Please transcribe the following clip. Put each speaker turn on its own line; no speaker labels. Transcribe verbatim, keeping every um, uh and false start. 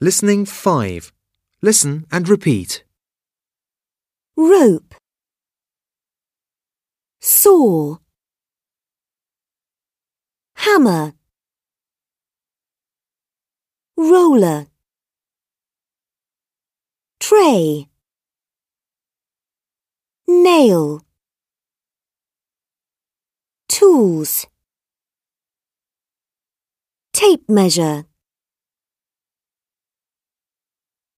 Listening five. Listen and repeat.
Rope, saw, hammer, roller, tray, nail, tools, tape measure.